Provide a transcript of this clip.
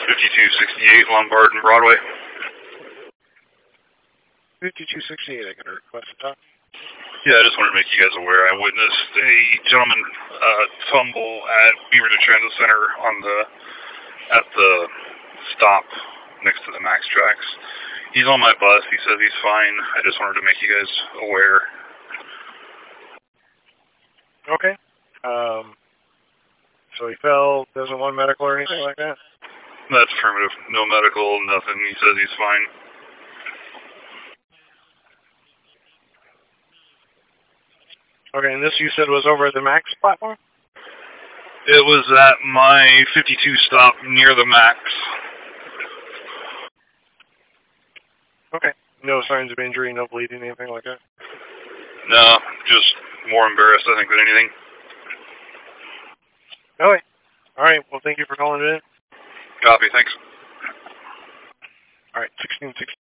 5268 Lombard and Broadway. 5268, I got a request to talk. Yeah, I just wanted to make you guys aware. I witnessed a gentleman fumble at Beaverton Transit Center at the stop next to the Max tracks. He's on my bus. He says he's fine. I just wanted to make you guys aware. Okay. So he fell, doesn't want medical or anything like that? That's affirmative. No medical, nothing. He says he's fine. Okay, and this you said was over at the Max platform? It was at my 52 stop near the Max. Okay. No signs of injury, no bleeding, anything like that? No, just more embarrassed, I think, than anything. Okay. All right. Well, thank you for calling in. Copy. Thanks. All right. 1660.